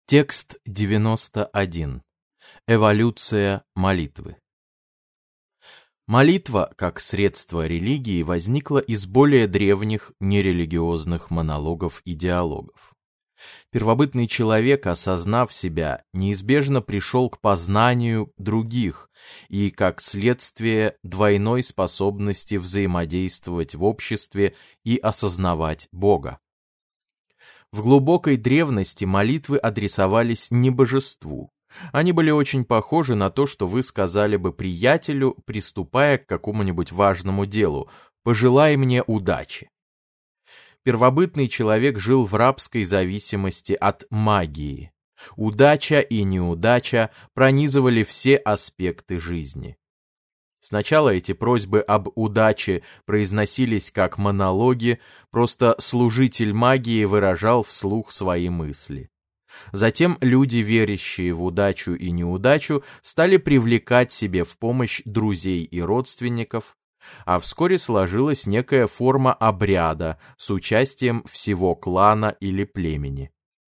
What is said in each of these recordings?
Текст 91. Эволюция молитвы. Молитва, как средство религии, возникла из более древних нерелигиозных монологов и диалогов. Первобытный человек, осознав себя, неизбежно пришел к познанию других и, как следствие, двойной способности взаимодействовать в обществе и осознавать Бога. В глубокой древности молитвы адресовались не божеству. Они были очень похожи на то, что вы сказали бы приятелю, приступая к какому-нибудь важному делу: «Пожелай мне удачи». Первобытный человек жил в рабской зависимости от магии. Удача и неудача пронизывали все аспекты жизни. Сначала эти просьбы об удаче произносились как монологи, просто служитель магии выражал вслух свои мысли. Затем люди, верящие в удачу и неудачу, стали привлекать себе в помощь друзей и родственников, а вскоре сложилась некая форма обряда с участием всего клана или племени.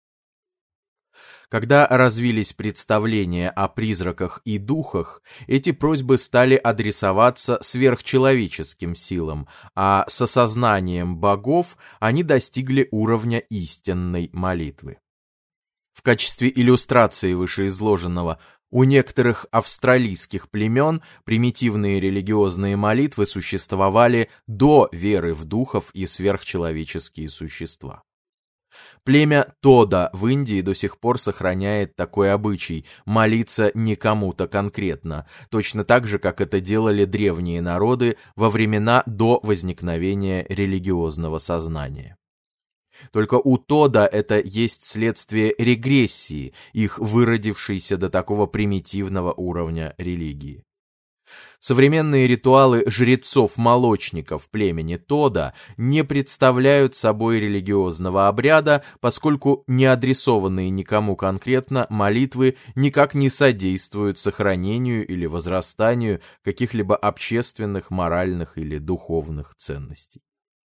Когда развились представления о призраках и духах, эти просьбы стали адресоваться сверхчеловеческим силам, а с осознанием богов они достигли уровня истинной молитвы. В качестве иллюстрации вышеизложенного, у некоторых австралийских племен примитивные религиозные молитвы существовали до веры в духов и сверхчеловеческие существа. Племя Тода в Индии до сих пор сохраняет такой обычай – молиться не кому-то конкретно, точно так же, как это делали древние народы во времена до возникновения религиозного сознания. Только у Тода это есть следствие регрессии, их выродившейся до такого примитивного уровня религии. Современные ритуалы жрецов-молочников племени Тода не представляют собой религиозного обряда, поскольку не адресованные никому конкретно молитвы никак не содействуют сохранению или возрастанию каких-либо общественных, моральных или духовных ценностей.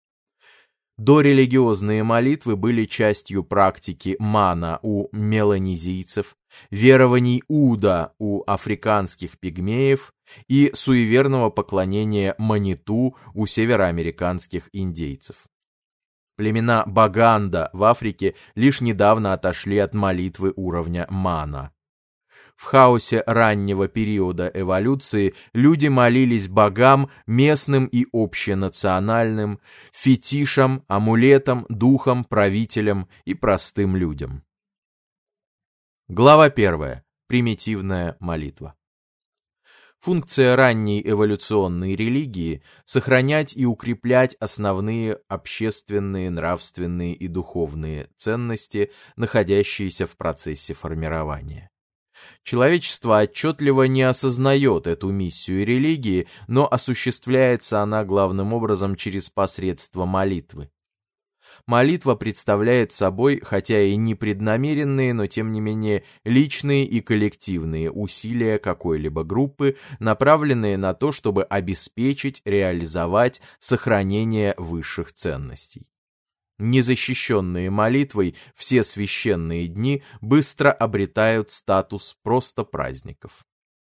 Дорелигиозные молитвы были частью практики мана у меланезийцев, верований Уда у африканских пигмеев и суеверного поклонения Маниту у североамериканских индейцев. Племена Баганда в Африке лишь недавно отошли от молитвы уровня мана. В хаосе раннего периода эволюции люди молились богам, местным и общенациональным, фетишам, амулетам, духам, правителям и простым людям. Глава 1. Примитивная молитва. Функция ранней эволюционной религии – сохранять и укреплять основные общественные, нравственные и духовные ценности, находящиеся в процессе формирования. Человечество отчетливо не осознает эту миссию религии, но осуществляется она главным образом через посредство молитвы. Молитва представляет собой, хотя и непреднамеренные, но тем не менее личные и коллективные усилия какой-либо группы, направленные на то, чтобы обеспечить, реализовать сохранение высших ценностей. Незащищенные молитвой все священные дни быстро обретают статус просто праздников.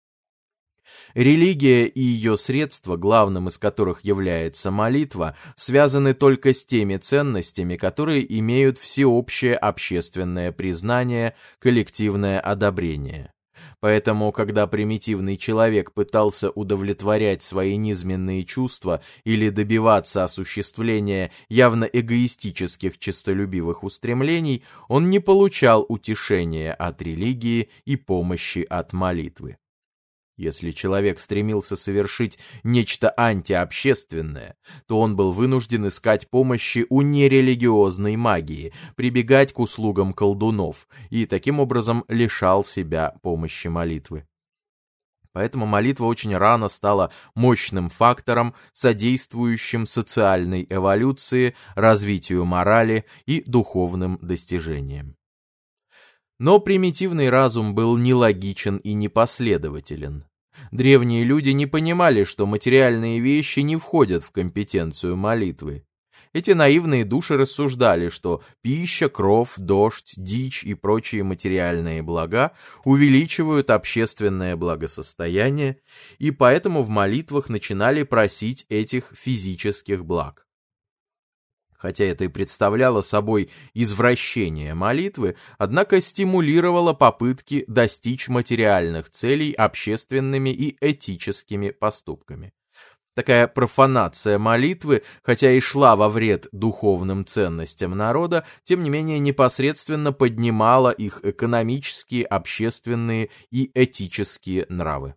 Религия и ее средства, главным из которых является молитва, связаны только с теми ценностями, которые имеют всеобщее общественное признание, коллективное одобрение. Поэтому, когда примитивный человек пытался удовлетворять свои низменные чувства или добиваться осуществления явно эгоистических честолюбивых устремлений, он не получал утешения от религии и помощи от молитвы. Если человек стремился совершить нечто антиобщественное, то он был вынужден искать помощи у нерелигиозной магии, прибегать к услугам колдунов и таким образом лишал себя помощи молитвы. Поэтому молитва очень рано стала мощным фактором, содействующим социальной эволюции, развитию морали и духовным достижениям. Но примитивный разум был нелогичен и непоследователен. Древние люди не понимали, что материальные вещи не входят в компетенцию молитвы. Эти наивные души рассуждали, что пища, кров, дождь, дичь и прочие материальные блага увеличивают общественное благосостояние, и поэтому в молитвах начинали просить этих физических благ. Хотя это и представляло собой извращение молитвы, однако стимулировало попытки достичь материальных целей общественными и этическими поступками. Такая профанация молитвы, хотя и шла во вред духовным ценностям народа, тем не менее непосредственно поднимала их экономические, общественные и этические нравы.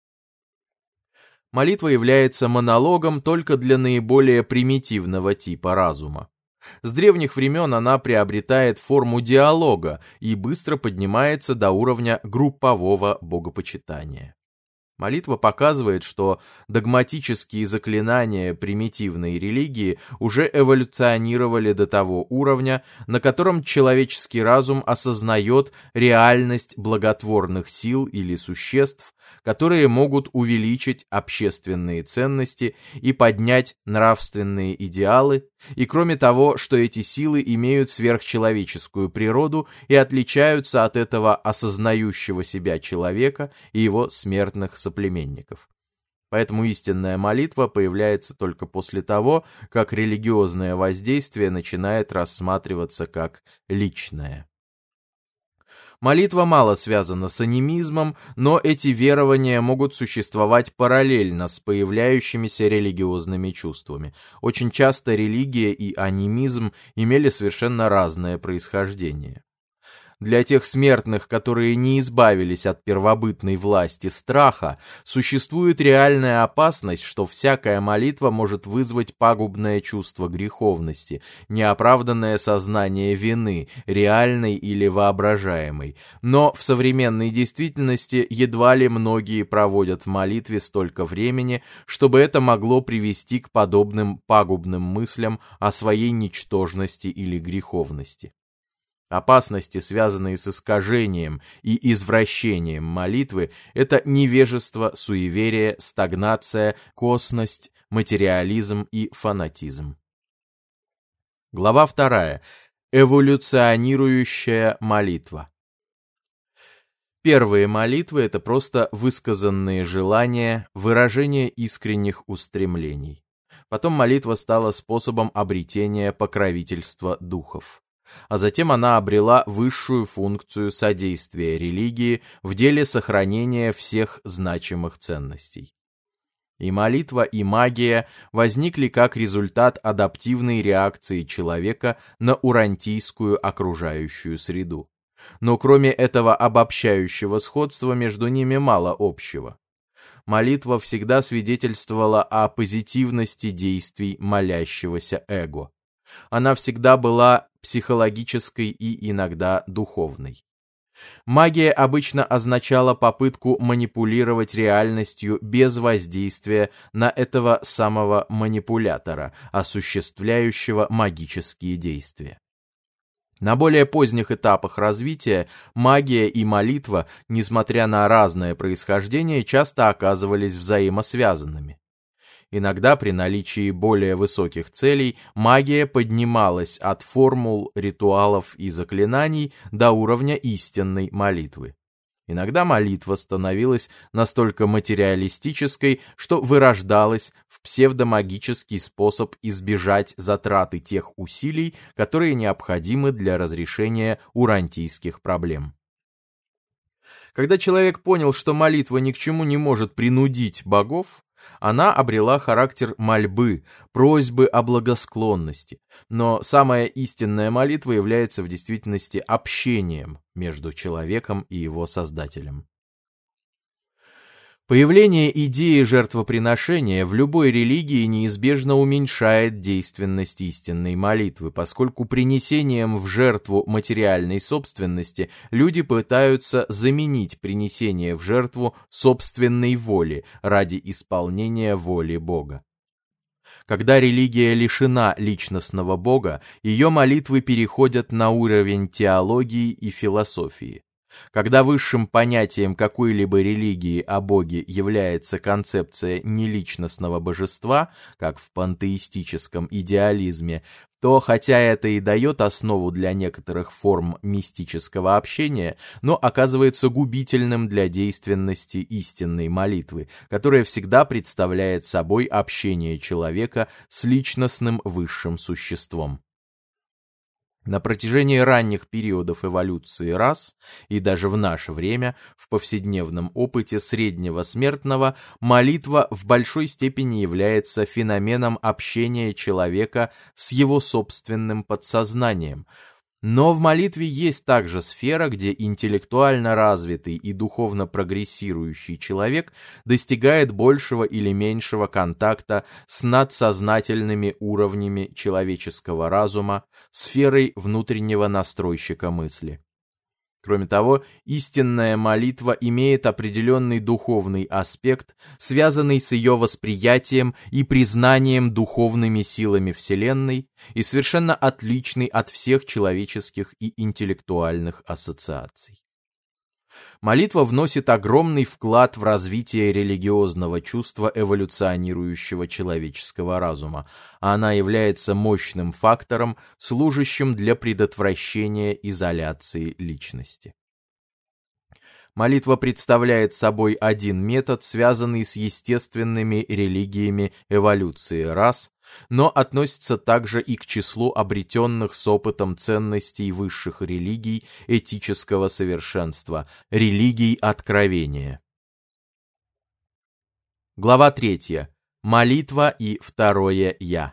Молитва является монологом только для наиболее примитивного типа разума. С древних времен она приобретает форму диалога и быстро поднимается до уровня группового богопочитания. Молитва показывает, что догматические заклинания примитивной религии уже эволюционировали до того уровня, на котором человеческий разум осознает реальность благотворных сил или существ, которые могут увеличить общественные ценности и поднять нравственные идеалы, и кроме того, что эти силы имеют сверхчеловеческую природу и отличаются от этого осознающего себя человека и его смертных соплеменников. Поэтому истинная молитва появляется только после того, как религиозное воздействие начинает рассматриваться как личное. Молитва мало связана с анимизмом, но эти верования могут существовать параллельно с появляющимися религиозными чувствами. Очень часто религия и анимизм имели совершенно разное происхождение. Для тех смертных, которые не избавились от первобытной власти страха, существует реальная опасность, что всякая молитва может вызвать пагубное чувство греховности, неоправданное сознание вины, реальной или воображаемой. Но в современной действительности едва ли многие проводят в молитве столько времени, чтобы это могло привести к подобным пагубным мыслям о своей ничтожности или греховности. Опасности, связанные с искажением и извращением молитвы, это невежество, суеверие, стагнация, косность, материализм и фанатизм. Глава 2. Эволюционирующая молитва. Первые молитвы – это просто высказанные желания, выражение искренних устремлений. Потом молитва стала способом обретения покровительства духов. А затем она обрела высшую функцию содействия религии в деле сохранения всех значимых ценностей. И молитва, и магия возникли как результат адаптивной реакции человека на урантийскую окружающую среду. Но кроме этого обобщающего сходства между ними мало общего. Молитва всегда свидетельствовала о позитивности действий молящегося эго. Она всегда была психологической и иногда духовной. Магия обычно означала попытку манипулировать реальностью без воздействия на этого самого манипулятора, осуществляющего магические действия. На более поздних этапах развития магия и молитва, несмотря на разное происхождение, часто оказывались взаимосвязанными. Иногда при наличии более высоких целей магия поднималась от формул, ритуалов и заклинаний до уровня истинной молитвы. Иногда молитва становилась настолько материалистической, что вырождалась в псевдомагический способ избежать затраты тех усилий, которые необходимы для разрешения урантийских проблем. Когда человек понял, что молитва ни к чему не может принудить богов, она обрела характер мольбы, просьбы о благосклонности. Но самая истинная молитва является в действительности общением между человеком и его Создателем. Появление идеи жертвоприношения в любой религии неизбежно уменьшает действенность истинной молитвы, поскольку принесением в жертву материальной собственности люди пытаются заменить принесение в жертву собственной воли ради исполнения воли Бога. Когда религия лишена личностного Бога, ее молитвы переходят на уровень теологии и философии. Когда высшим понятием какой-либо религии о Боге является концепция неличностного божества, как в пантеистическом идеализме, то, хотя это и дает основу для некоторых форм мистического общения, но оказывается губительным для действенности истинной молитвы, которая всегда представляет собой общение человека с личностным высшим существом. На протяжении ранних периодов эволюции рас, и даже в наше время, в повседневном опыте среднего смертного, молитва в большой степени является феноменом общения человека с его собственным подсознанием. Но в молитве есть также сфера, где интеллектуально развитый и духовно прогрессирующий человек достигает большего или меньшего контакта с надсознательными уровнями человеческого разума, сферой внутреннего настройщика мысли. Кроме того, истинная молитва имеет определенный духовный аспект, связанный с ее восприятием и признанием духовными силами Вселенной и совершенно отличный от всех человеческих и интеллектуальных ассоциаций. Молитва вносит огромный вклад в развитие религиозного чувства эволюционирующего человеческого разума, а она является мощным фактором, служащим для предотвращения изоляции личности. Молитва представляет собой один метод, связанный с естественными религиями эволюции рас, но относится также и к числу обретенных с опытом ценностей высших религий этического совершенства, религий откровения. Глава 3. Молитва и второе «Я».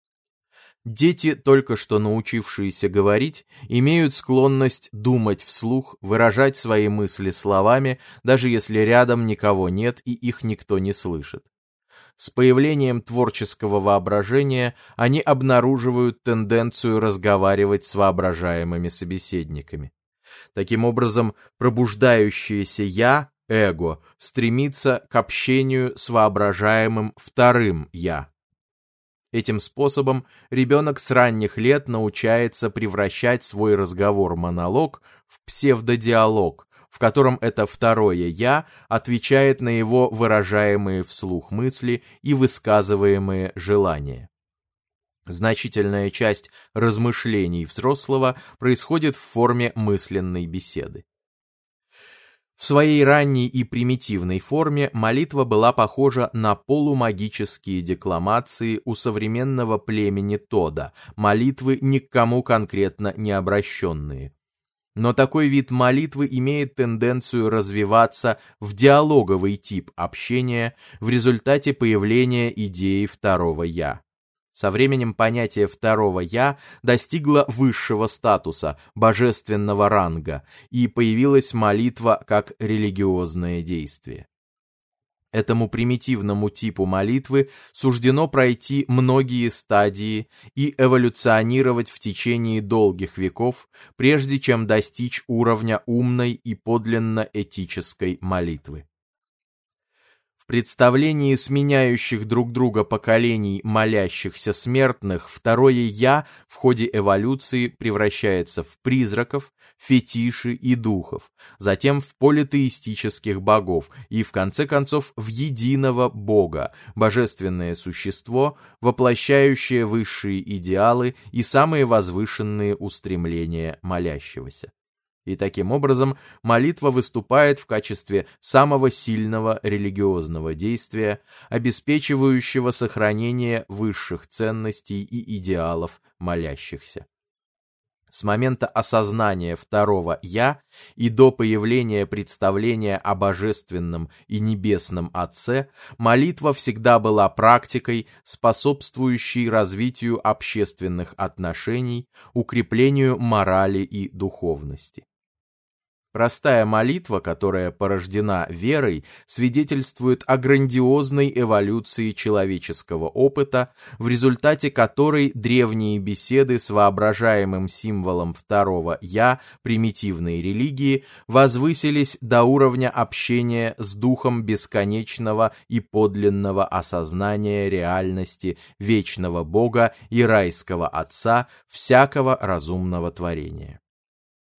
Дети, только что научившиеся говорить, имеют склонность думать вслух, выражать свои мысли словами, даже если рядом никого нет и их никто не слышит. С появлением творческого воображения они обнаруживают тенденцию разговаривать с воображаемыми собеседниками. Таким образом, пробуждающееся «я», эго, стремится к общению с воображаемым вторым «я». Этим способом ребенок с ранних лет научается превращать свой разговор-монолог в псевдодиалог, в котором это второе «я» отвечает на его выражаемые вслух мысли и высказываемые желания. Значительная часть размышлений взрослого происходит в форме мысленной беседы. В своей ранней и примитивной форме молитва была похожа на полумагические декламации у современного племени Тода, молитвы ни к кому конкретно не обращенные. Но такой вид молитвы имеет тенденцию развиваться в диалоговый тип общения в результате появления идеи второго «я». Со временем понятие второго «я» достигло высшего статуса, божественного ранга, и появилась молитва как религиозное действие. Этому примитивному типу молитвы суждено пройти многие стадии и эволюционировать в течение долгих веков, прежде чем достичь уровня умной и подлинно этической молитвы. В представлении сменяющих друг друга поколений молящихся смертных второе «я» в ходе эволюции превращается в призраков, фетиши и духов, затем в политеистических богов и, в конце концов, в единого бога, божественное существо, воплощающее высшие идеалы и самые возвышенные устремления молящегося. И таким образом молитва выступает в качестве самого сильного религиозного действия, обеспечивающего сохранение высших ценностей и идеалов молящихся. С момента осознания второго «я» и до появления представления о божественном и небесном Отце молитва всегда была практикой, способствующей развитию общественных отношений, укреплению морали и духовности. Простая молитва, которая порождена верой, свидетельствует о грандиозной эволюции человеческого опыта, в результате которой древние беседы с воображаемым символом второго «я» примитивной религии возвысились до уровня общения с духом бесконечного и подлинного осознания реальности вечного Бога и райского Отца всякого разумного творения.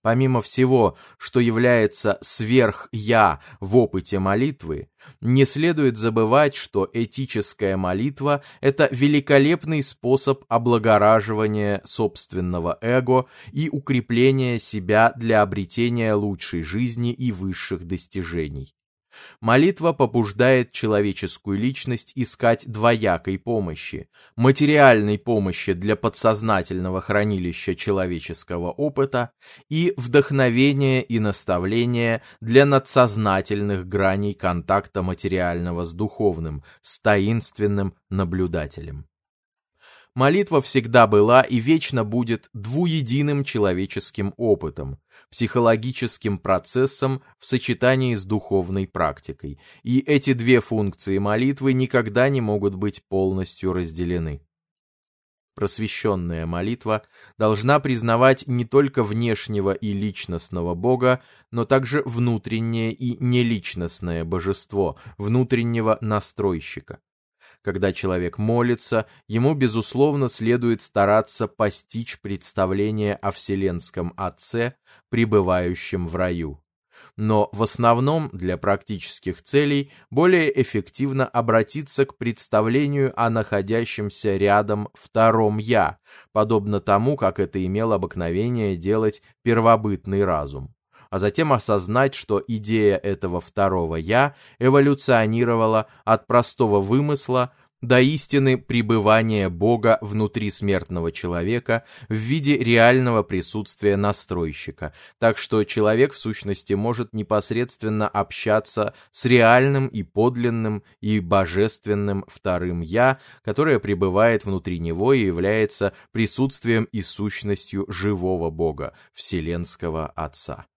Помимо всего, что является сверх-я в опыте молитвы, не следует забывать, что этическая молитва – это великолепный способ облагораживания собственного эго и укрепления себя для обретения лучшей жизни и высших достижений. Молитва побуждает человеческую личность искать двоякой помощи: материальной помощи для подсознательного хранилища человеческого опыта и вдохновения и наставления для надсознательных граней контакта материального с духовным, с таинственным наблюдателем. Молитва всегда была и вечно будет двуединым человеческим опытом, психологическим процессом в сочетании с духовной практикой, и эти две функции молитвы никогда не могут быть полностью разделены. Просвещенная молитва должна признавать не только внешнего и личностного Бога, но также внутреннее и неличностное божество, внутреннего настройщика. Когда человек молится, ему, безусловно, следует стараться постичь представление о Вселенском Отце, пребывающем в раю. Но в основном для практических целей более эффективно обратиться к представлению о находящемся рядом втором «я», подобно тому, как это имел обыкновение делать первобытный разум. А затем осознать, что идея этого второго «я» эволюционировала от простого вымысла до истины пребывания Бога внутри смертного человека в виде реального присутствия настройщика, так что человек в сущности может непосредственно общаться с реальным и подлинным и божественным вторым «я», которое пребывает внутри него и является присутствием и сущностью живого Бога, Вселенского Отца.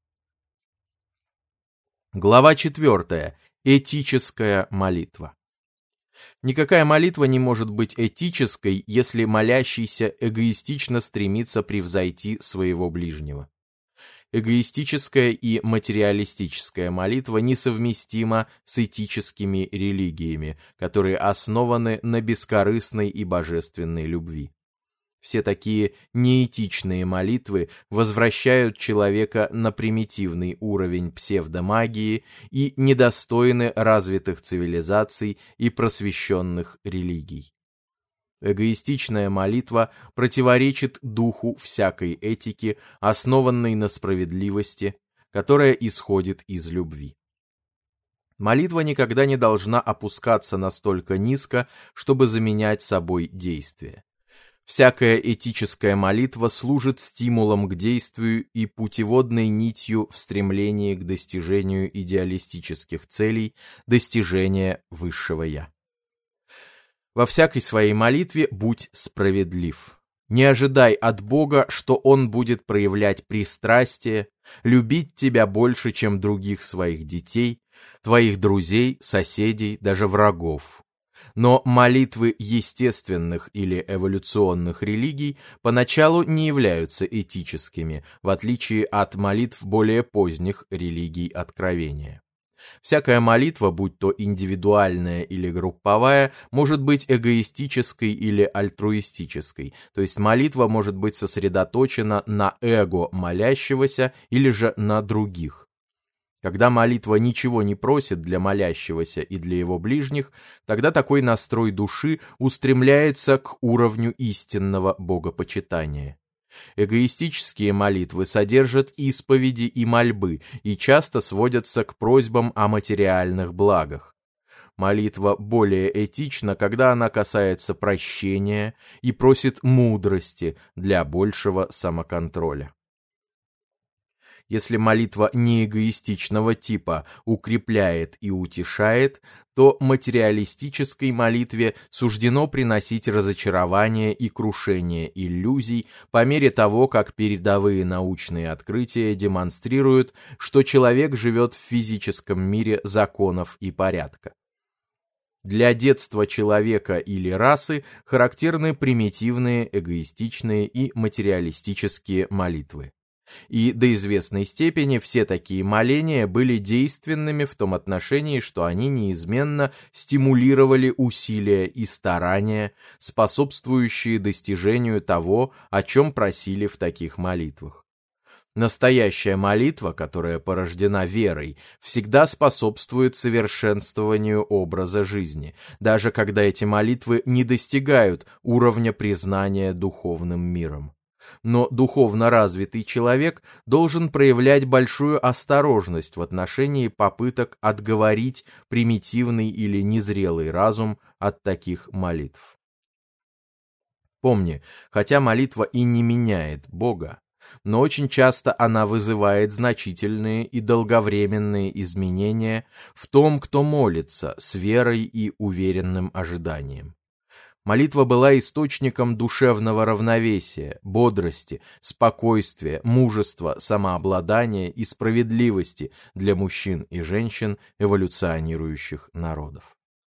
Глава 4. Этическая молитва. Никакая молитва не может быть этической, если молящийся эгоистично стремится превзойти своего ближнего. Эгоистическая и материалистическая молитва несовместима с этическими религиями, которые основаны на бескорыстной и божественной любви. Все такие неэтичные молитвы возвращают человека на примитивный уровень псевдомагии и недостойны развитых цивилизаций и просвещенных религий. Эгоистичная молитва противоречит духу всякой этики, основанной на справедливости, которая исходит из любви. Молитва никогда не должна опускаться настолько низко, чтобы заменять собой действие. Всякая этическая молитва служит стимулом к действию и путеводной нитью в стремлении к достижению идеалистических целей, достижения высшего «я». Во всякой своей молитве будь справедлив. Не ожидай от Бога, что Он будет проявлять пристрастие, любить тебя больше, чем других своих детей, твоих друзей, соседей, даже врагов. Но молитвы естественных или эволюционных религий поначалу не являются этическими, в отличие от молитв более поздних религий откровения. Всякая молитва, будь то индивидуальная или групповая, может быть эгоистической или альтруистической, то есть молитва может быть сосредоточена на эго молящегося или же на других. Когда молитва ничего не просит для молящегося и для его ближних, тогда такой настрой души устремляется к уровню истинного богопочитания. Эгоистические молитвы содержат исповеди и мольбы и часто сводятся к просьбам о материальных благах. Молитва более этична, когда она касается прощения и просит мудрости для большего самоконтроля. Если молитва неэгоистичного типа укрепляет и утешает, то материалистической молитве суждено приносить разочарование и крушение иллюзий по мере того, как передовые научные открытия демонстрируют, что человек живет в физическом мире законов и порядка. Для детства человека или расы характерны примитивные, эгоистичные и материалистические молитвы. И до известной степени все такие моления были действенными в том отношении, что они неизменно стимулировали усилия и старания, способствующие достижению того, о чем просили в таких молитвах. Настоящая молитва, которая порождена верой, всегда способствует совершенствованию образа жизни, даже когда эти молитвы не достигают уровня признания духовным миром. Но духовно развитый человек должен проявлять большую осторожность в отношении попыток отговорить примитивный или незрелый разум от таких молитв. Помни, хотя молитва и не меняет Бога, но очень часто она вызывает значительные и долговременные изменения в том, кто молится, с верой и уверенным ожиданием. Молитва была источником душевного равновесия, бодрости, спокойствия, мужества, самообладания и справедливости для мужчин и женщин эволюционирующих народов.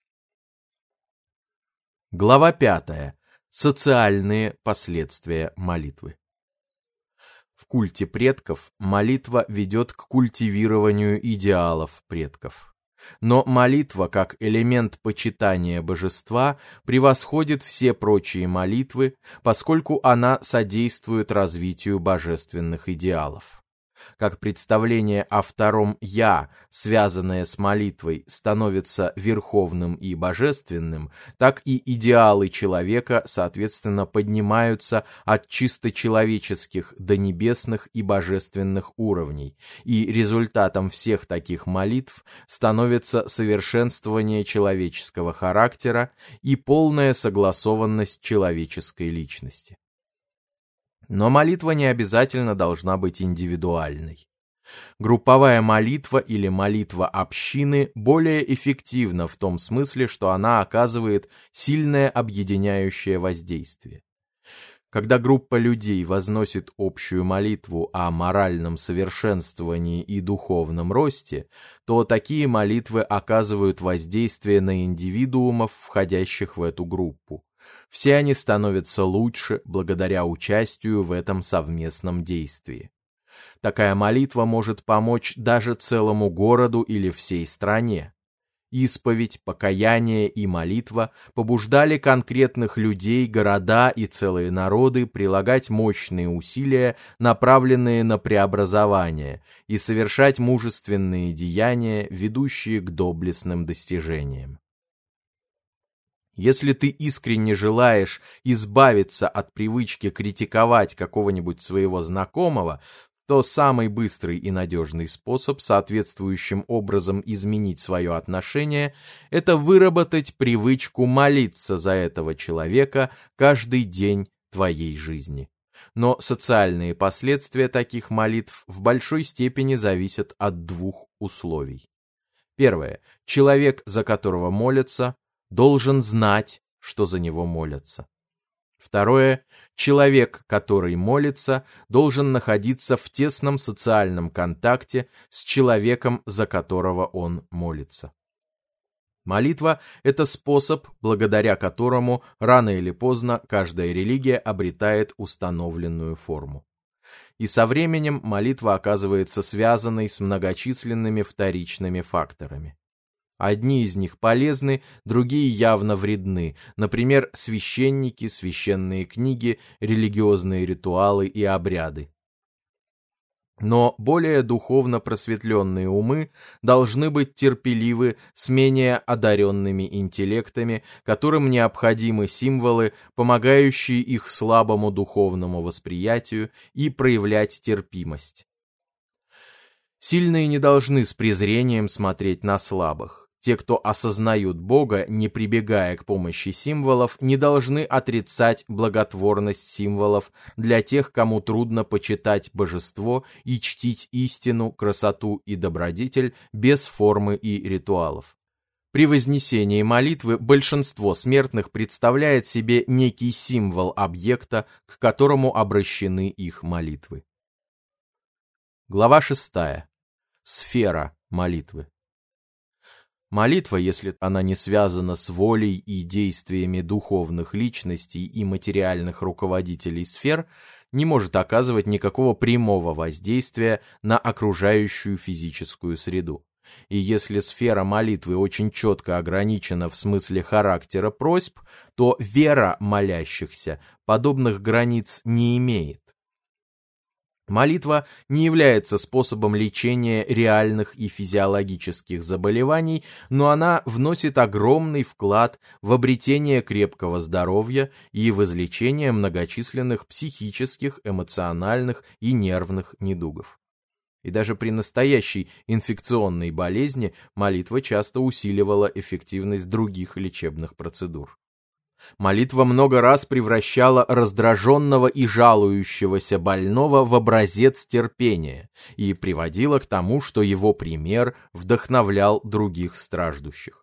Глава 5. Социальные последствия молитвы. В культе предков молитва ведет к культивированию идеалов предков. Но молитва, как элемент почитания божества, превосходит все прочие молитвы, поскольку она содействует развитию божественных идеалов. Как представление о втором «я», связанное с молитвой, становится верховным и божественным, так и идеалы человека, соответственно, поднимаются от чисто человеческих до небесных и божественных уровней, и результатом всех таких молитв становится совершенствование человеческого характера и полная согласованность человеческой личности. Но молитва не обязательно должна быть индивидуальной. Групповая молитва или молитва общины более эффективна в том смысле, что она оказывает сильное объединяющее воздействие. Когда группа людей возносит общую молитву о моральном совершенствовании и духовном росте, то такие молитвы оказывают воздействие на индивидуумов, входящих в эту группу. Все они становятся лучше благодаря участию в этом совместном действии. Такая молитва может помочь даже целому городу или всей стране. Исповедь, покаяние и молитва побуждали конкретных людей, города и целые народы прилагать мощные усилия, направленные на преобразование, и совершать мужественные деяния, ведущие к доблестным достижениям. Если ты искренне желаешь избавиться от привычки критиковать какого-нибудь своего знакомого, то самый быстрый и надежный способ соответствующим образом изменить свое отношение – это выработать привычку молиться за этого человека каждый день твоей жизни. Но социальные последствия таких молитв в большой степени зависят от двух условий. Первое. Человек, за которого молятся, должен знать, что за него молятся. Второе. Человек, который молится, должен находиться в тесном социальном контакте с человеком, за которого он молится. Молитва – это способ, благодаря которому рано или поздно каждая религия обретает установленную форму. И со временем молитва оказывается связанной с многочисленными вторичными факторами. Одни из них полезны, другие явно вредны, например, священники, священные книги, религиозные ритуалы и обряды. Но более духовно просветленные умы должны быть терпеливы с менее одаренными интеллектами, которым необходимы символы, помогающие их слабому духовному восприятию, и проявлять терпимость. Сильные не должны с презрением смотреть на слабых. Те, кто осознают Бога, не прибегая к помощи символов, не должны отрицать благотворность символов для тех, кому трудно почитать божество и чтить истину, красоту и добродетель без формы и ритуалов. При вознесении молитвы большинство смертных представляет себе некий символ объекта, к которому обращены их молитвы. Глава 6. Сфера молитвы. Молитва, если она не связана с волей и действиями духовных личностей и материальных руководителей сфер, не может оказывать никакого прямого воздействия на окружающую физическую среду. И если сфера молитвы очень четко ограничена в смысле характера просьб, то вера молящихся подобных границ не имеет. Молитва не является способом лечения реальных и физиологических заболеваний, но она вносит огромный вклад в обретение крепкого здоровья и в излечение многочисленных психических, эмоциональных и нервных недугов. И даже при настоящей инфекционной болезни молитва часто усиливала эффективность других лечебных процедур. Молитва много раз превращала раздраженного и жалующегося больного в образец терпения и приводила к тому, что его пример вдохновлял других страждущих.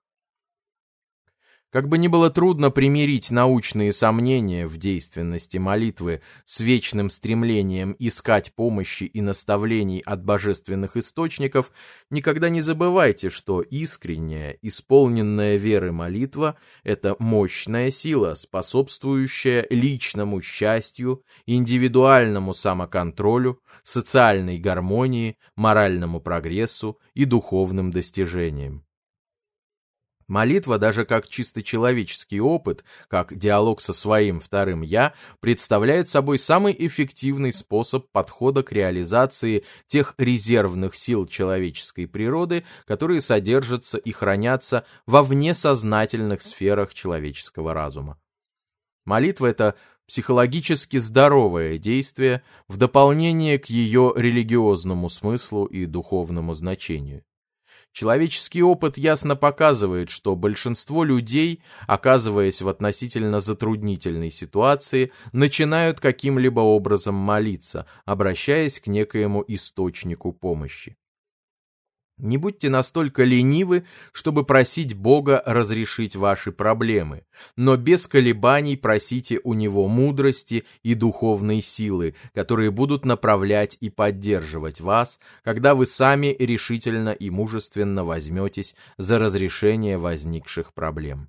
Как бы ни было трудно примирить научные сомнения в действенности молитвы с вечным стремлением искать помощи и наставлений от божественных источников, никогда не забывайте, что искренняя, исполненная веры молитва – это мощная сила, способствующая личному счастью, индивидуальному самоконтролю, социальной гармонии, моральному прогрессу и духовным достижениям. Молитва, даже как чисто человеческий опыт, как диалог со своим вторым «я», представляет собой самый эффективный способ подхода к реализации тех резервных сил человеческой природы, которые содержатся и хранятся во внесознательных сферах человеческого разума. Молитва – это психологически здоровое действие в дополнение к ее религиозному смыслу и духовному значению. Человеческий опыт ясно показывает, что большинство людей, оказываясь в относительно затруднительной ситуации, начинают каким-либо образом молиться, обращаясь к некоему источнику помощи. Не будьте настолько ленивы, чтобы просить Бога разрешить ваши проблемы, но без колебаний просите у Него мудрости и духовной силы, которые будут направлять и поддерживать вас, когда вы сами решительно и мужественно возьметесь за разрешение возникших проблем.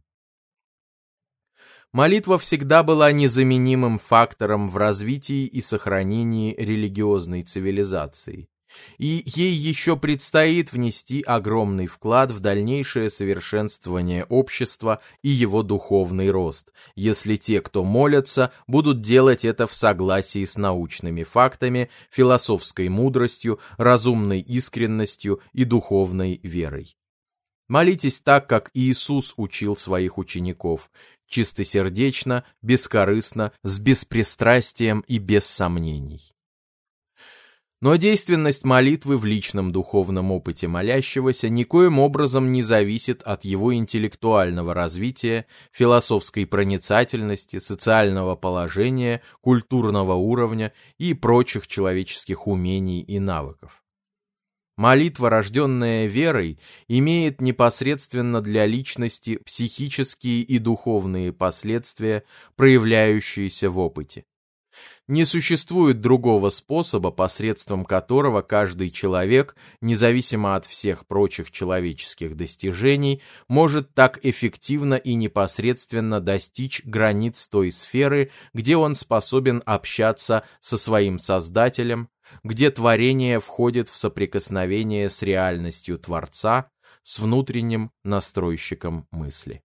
Молитва всегда была незаменимым фактором в развитии и сохранении религиозной цивилизации. И ей еще предстоит внести огромный вклад в дальнейшее совершенствование общества и его духовный рост, если те, кто молятся, будут делать это в согласии с научными фактами, философской мудростью, разумной искренностью и духовной верой. Молитесь так, как Иисус учил своих учеников, чистосердечно, бескорыстно, с беспристрастием и без сомнений. Но действенность молитвы в личном духовном опыте молящегося никоим образом не зависит от его интеллектуального развития, философской проницательности, социального положения, культурного уровня и прочих человеческих умений и навыков. Молитва, рожденная верой, имеет непосредственно для личности психические и духовные последствия, проявляющиеся в опыте. Не существует другого способа, посредством которого каждый человек, независимо от всех прочих человеческих достижений, может так эффективно и непосредственно достичь границ той сферы, где он способен общаться со своим Создателем, где творение входит в соприкосновение с реальностью Творца, с внутренним настройщиком мысли.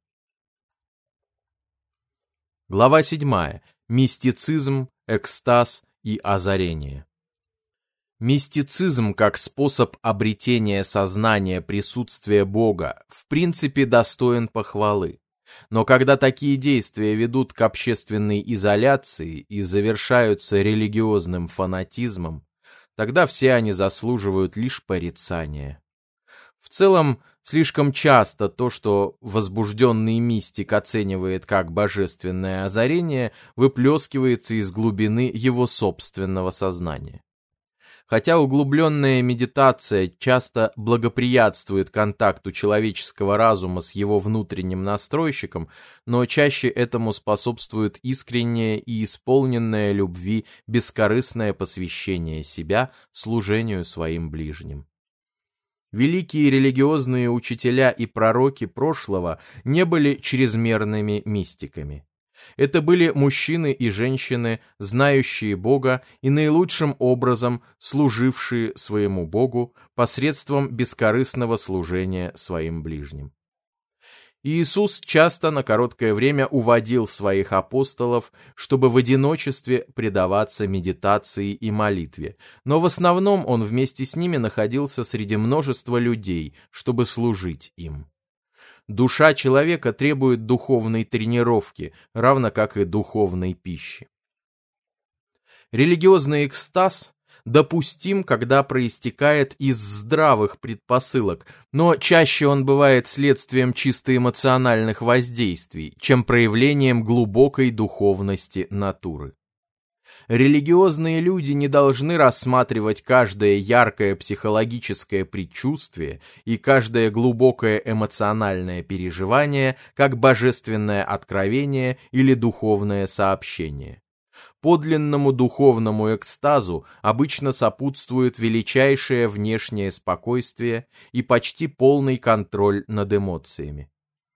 Глава 7. Мистицизм, экстаз и озарение. Мистицизм как способ обретения сознания присутствия Бога в принципе достоин похвалы. Но когда такие действия ведут к общественной изоляции и завершаются религиозным фанатизмом, тогда все они заслуживают лишь порицания. В целом, слишком часто то, что возбужденный мистик оценивает как божественное озарение, выплескивается из глубины его собственного сознания. Хотя углубленная медитация часто благоприятствует контакту человеческого разума с его внутренним настройщиком, но чаще этому способствует искреннее и исполненное любви бескорыстное посвящение себя служению своим ближним. Великие религиозные учителя и пророки прошлого не были чрезмерными мистиками. Это были мужчины и женщины, знающие Бога и наилучшим образом служившие своему Богу посредством бескорыстного служения своим ближним. Иисус часто на короткое время уводил своих апостолов, чтобы в одиночестве предаваться медитации и молитве, но в основном он вместе с ними находился среди множества людей, чтобы служить им. Душа человека требует духовной тренировки, равно как и духовной пищи. Религиозный экстаз допустим, когда проистекает из здравых предпосылок, но чаще он бывает следствием чисто эмоциональных воздействий, чем проявлением глубокой духовности натуры. Религиозные люди не должны рассматривать каждое яркое психологическое предчувствие и каждое глубокое эмоциональное переживание как божественное откровение или духовное сообщение. Подлинному духовному экстазу обычно сопутствует величайшее внешнее спокойствие и почти полный контроль над эмоциями.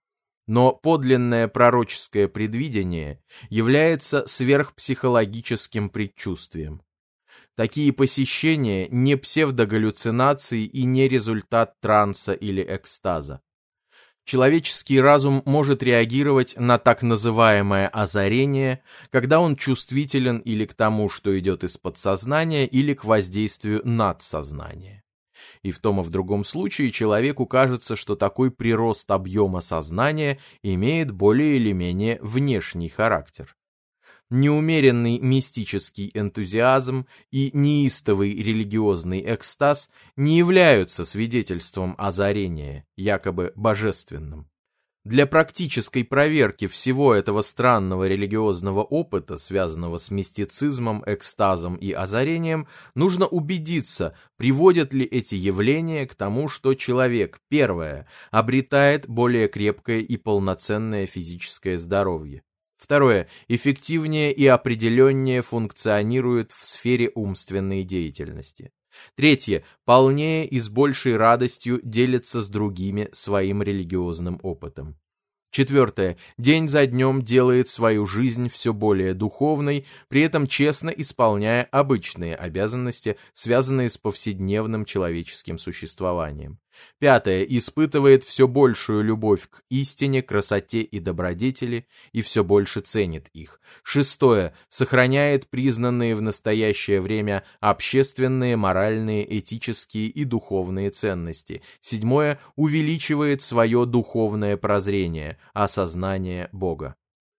Но подлинное пророческое предвидение является сверхпсихологическим предчувствием. Такие посещения не псевдогаллюцинации и не результат транса или экстаза. Человеческий разум может реагировать на так называемое озарение, когда он чувствителен или к тому, что идет из подсознания, или к воздействию надсознания. И в том и в другом случае человеку кажется, что такой прирост объема сознания имеет более или менее внешний характер. Неумеренный мистический энтузиазм и неистовый религиозный экстаз не являются свидетельством озарения, якобы божественным. Для практической проверки всего этого странного религиозного опыта, связанного с мистицизмом, экстазом и озарением, нужно убедиться, приводят ли эти явления к тому, что человек, первое, обретает более крепкое и полноценное физическое здоровье. Второе, эффективнее и определеннее функционирует в сфере умственной деятельности. Третье, полнее и с большей радостью делится с другими своим религиозным опытом. Четвертое, день за днем делает свою жизнь все более духовной, при этом честно исполняя обычные обязанности, связанные с повседневным человеческим существованием. Пятое, испытывает все большую любовь к истине, красоте и добродетели и все больше ценит их. Шестое, сохраняет признанные в настоящее время общественные, моральные, этические и духовные ценности. Седьмое, увеличивает свое духовное прозрение, осознание Бога.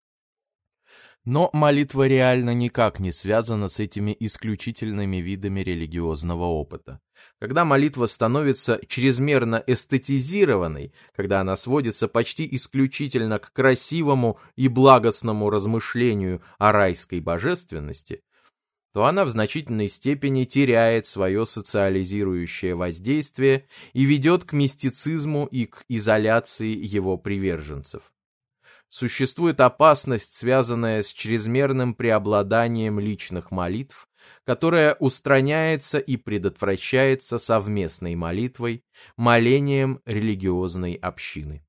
Но молитва реально никак не связана с этими исключительными видами религиозного опыта. Когда молитва становится чрезмерно эстетизированной, когда она сводится почти исключительно к красивому и благостному размышлению о райской божественности, то она в значительной степени теряет свое социализирующее воздействие и ведет к мистицизму и к изоляции его приверженцев. Существует опасность, связанная с чрезмерным преобладанием личных молитв, которая устраняется и предотвращается совместной молитвой, молением религиозной общины.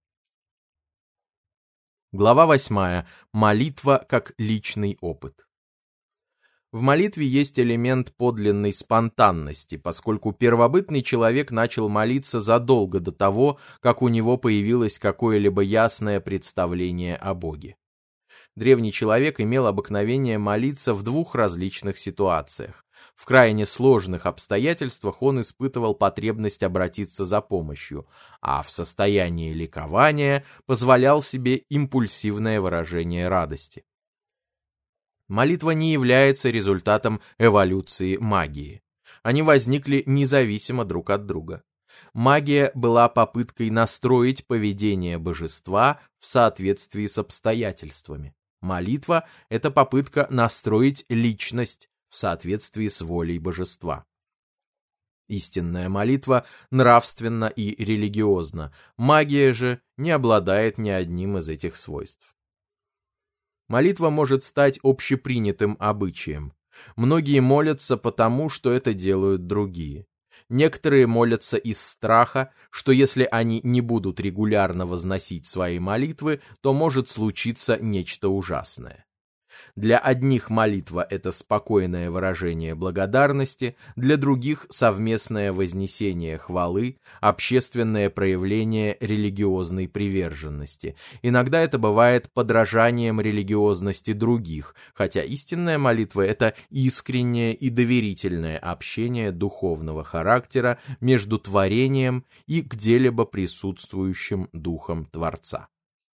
Глава 8. Молитва как личный опыт. В молитве есть элемент подлинной спонтанности, поскольку первобытный человек начал молиться задолго до того, как у него появилось какое-либо ясное представление о Боге. Древний человек имел обыкновение молиться в двух различных ситуациях. В крайне сложных обстоятельствах он испытывал потребность обратиться за помощью, а в состоянии ликования позволял себе импульсивное выражение радости. Молитва не является результатом эволюции магии. Они возникли независимо друг от друга. Магия была попыткой настроить поведение божества в соответствии с обстоятельствами. Молитва – это попытка настроить личность в соответствии с волей божества. Истинная молитва нравственна и религиозна, магия же не обладает ни одним из этих свойств. Молитва может стать общепринятым обычаем. Многие молятся потому, что это делают другие. Некоторые молятся из страха, что если они не будут регулярно возносить свои молитвы, то может случиться нечто ужасное. Для одних молитва – это спокойное выражение благодарности, для других – совместное вознесение хвалы, общественное проявление религиозной приверженности. Иногда это бывает подражанием религиозности других, хотя истинная молитва – это искреннее и доверительное общение духовного характера между творением и где-либо присутствующим Духом Творца.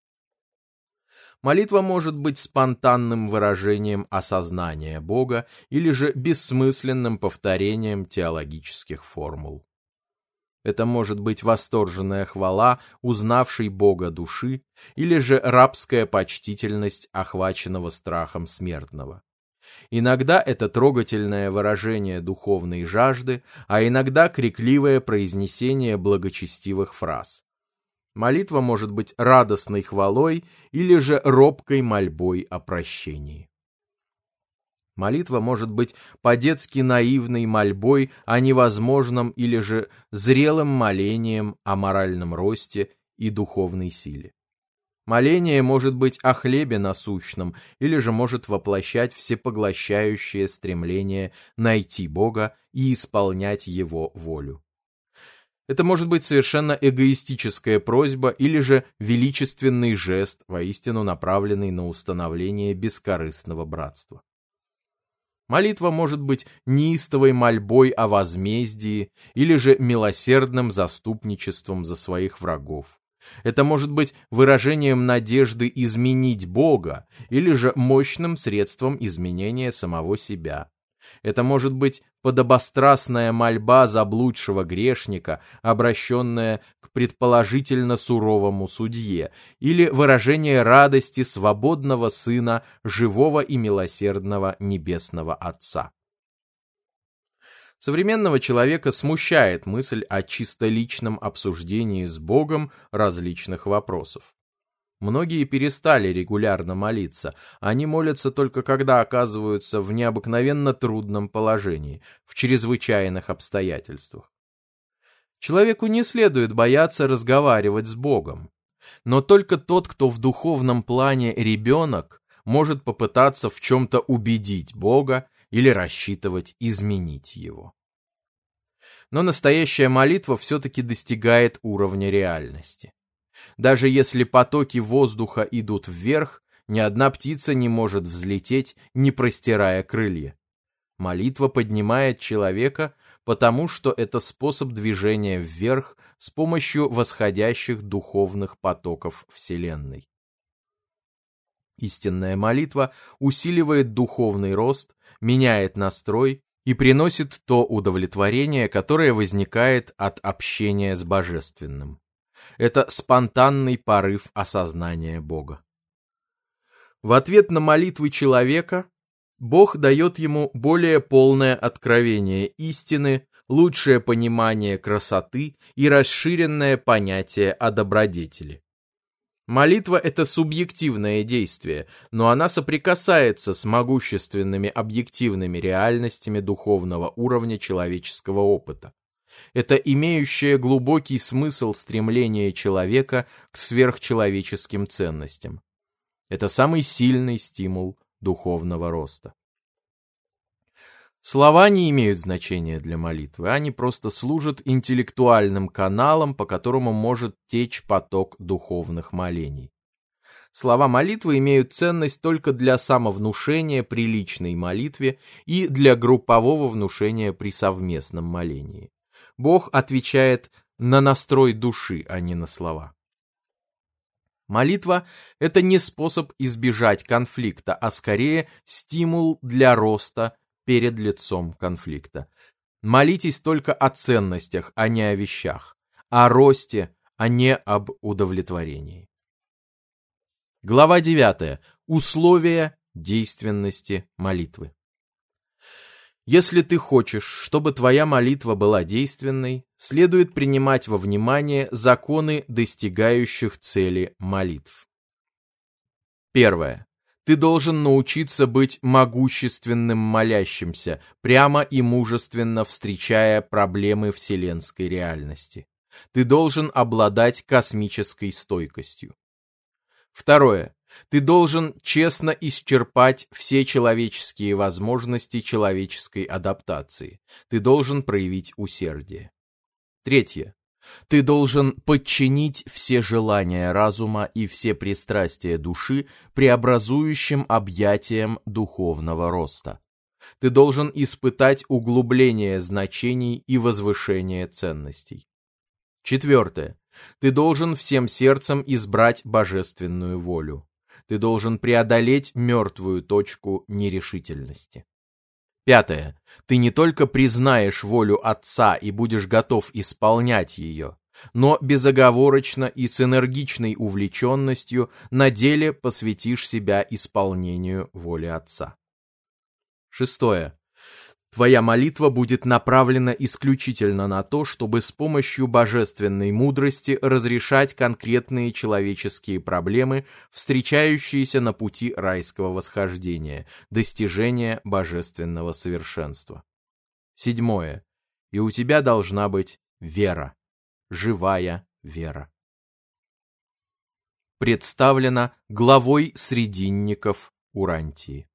Молитва может быть спонтанным выражением осознания Бога или же бессмысленным повторением теологических формул. Это может быть восторженная хвала узнавшей Бога души или же рабская почтительность охваченного страхом смертного. Иногда это трогательное выражение духовной жажды, а иногда крикливое произнесение благочестивых фраз. Молитва может быть радостной хвалой или же робкой мольбой о прощении. Молитва может быть по-детски наивной мольбой о невозможном или же зрелым молением о моральном росте и духовной силе. Моление может быть о хлебе насущном или же может воплощать всепоглощающее стремление найти Бога и исполнять Его волю. Это может быть совершенно эгоистическая просьба или же величественный жест, воистину направленный на установление бескорыстного братства. Молитва может быть неистовой мольбой о возмездии или же милосердным заступничеством за своих врагов. Это может быть выражением надежды изменить Бога или же мощным средством изменения самого себя. Это может быть подобострастная мольба заблудшего грешника, обращенная к предположительно суровому судье, или выражение радости свободного сына живого и милосердного небесного Отца. Современного человека смущает мысль о чисто личном обсуждении с Богом различных вопросов. Многие перестали регулярно молиться, они молятся только когда оказываются в необыкновенно трудном положении, в чрезвычайных обстоятельствах. Человеку не следует бояться разговаривать с Богом, но только тот, кто в духовном плане ребенок, может попытаться в чем-то убедить Бога или рассчитывать изменить Его. Но настоящая молитва все-таки достигает уровня реальности. Даже если потоки воздуха идут вверх, ни одна птица не может взлететь, не простирая крылья. Молитва поднимает человека, потому что это способ движения вверх с помощью восходящих духовных потоков Вселенной. Истинная молитва усиливает духовный рост, меняет настрой и приносит то удовлетворение, которое возникает от общения с Божественным. Это спонтанный порыв осознания Бога. В ответ на молитвы человека Бог дает ему более полное откровение истины, лучшее понимание красоты и расширенное понятие о добродетели. Молитва – это субъективное действие, но она соприкасается с могущественными объективными реальностями духовного уровня человеческого опыта. Это имеющее глубокий смысл стремление человека к сверхчеловеческим ценностям. Это самый сильный стимул духовного роста. Слова не имеют значения для молитвы, они просто служат интеллектуальным каналом, по которому может течь поток духовных молений. Слова молитвы имеют ценность только для самовнушения при личной молитве и для группового внушения при совместном молении. Бог отвечает на настрой души, а не на слова. Молитва – это не способ избежать конфликта, а скорее стимул для роста перед лицом конфликта. Молитесь только о ценностях, а не о вещах, о росте, а не об удовлетворении. Глава 9. Условия действенности молитвы. Если ты хочешь, чтобы твоя молитва была действенной, следует принимать во внимание законы достигающих цели молитв. Первое. Ты должен научиться быть могущественным молящимся, прямо и мужественно встречая проблемы вселенской реальности. Ты должен обладать космической стойкостью. Второе. Ты должен честно исчерпать все человеческие возможности человеческой адаптации. Ты должен проявить усердие. Третье. Ты должен подчинить все желания разума и все пристрастия души преобразующим объятиям духовного роста. Ты должен испытать углубление значений и возвышение ценностей. Четвертое. Ты должен всем сердцем избрать божественную волю. Ты должен преодолеть мертвую точку нерешительности. Пятое. Ты не только признаешь волю Отца и будешь готов исполнять ее, но безоговорочно и с энергичной увлеченностью на деле посвятишь себя исполнению воли Отца. Шестое. Твоя молитва будет направлена исключительно на то, чтобы с помощью божественной мудрости разрешать конкретные человеческие проблемы, встречающиеся на пути райского восхождения, достижения божественного совершенства. Седьмое. И у тебя должна быть вера, живая вера. Представлено главой срединников Урантии.